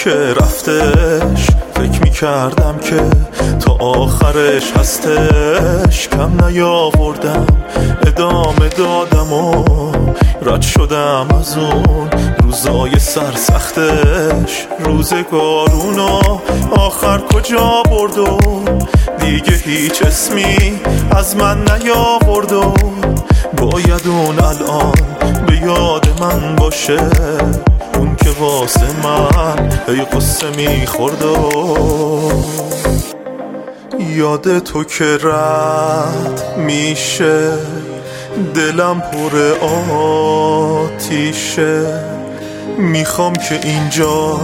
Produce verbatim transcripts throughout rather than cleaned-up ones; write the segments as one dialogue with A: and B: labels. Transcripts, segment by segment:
A: که رفتش فکر میکردم که تا آخرش هستش، کم نیاوردم ادامه دادم و رد شدم از اون روزای سرسختش. روزگارونو آخر کجا برد و دیگه هیچ اسمی از من نیاورد و باید اون الان به یاد من باشه، اون که واسه من ای قصه میخورد و یاد تو که رد میشه دلم پر آتیشه. میخوام که اینجا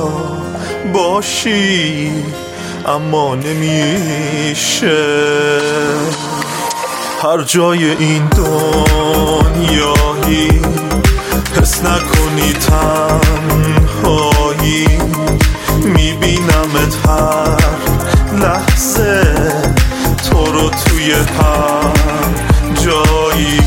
A: باشی اما نمیشه، هر جای این دنیایی حس نکنی تنهایی، میبینمت هر لحظه تو رو توی هر جایی.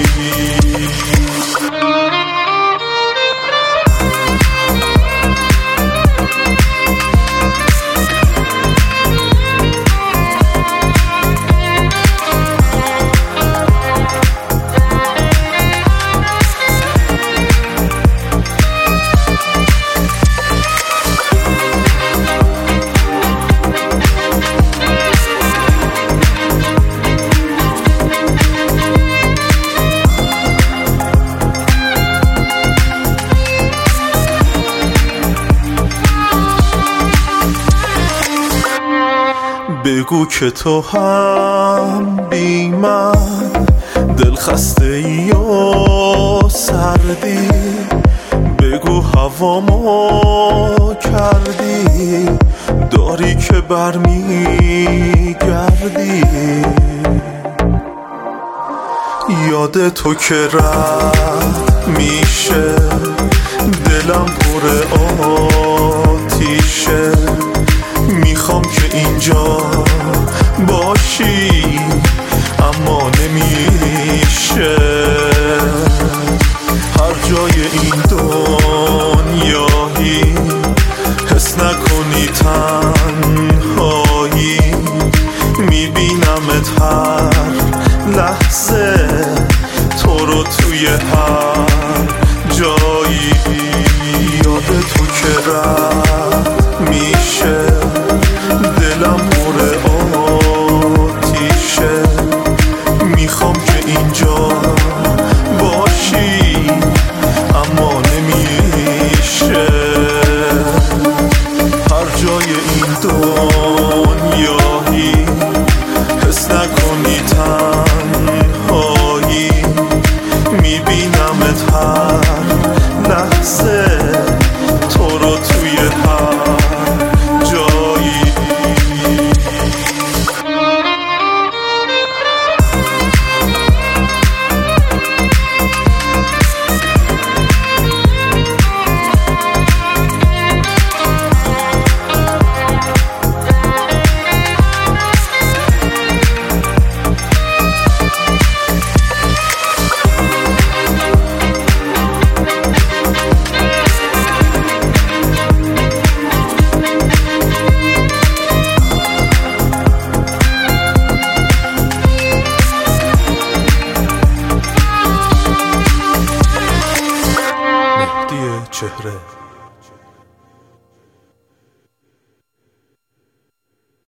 A: بگو که تو هم بی من دل خسته ای و سردی، بگو هوامو کردی داری که برمیگردی. یاد تو که رد میشه دلم پر آتیشه، میخوام که اینجا باشی اما نمیشه، هر جای این دنیایی حس نکنی تنهایی، میبینمت هر لحظه تو رو توی هر جایی. یاد تو که رد میشه دلم پر آتیشه، میخوام که اینجا باشی اما نمیشه، هر جای این دنیایی حس نکنی تنهایی، میبینمت هر لحظه تو رو توی هر جایی. چهره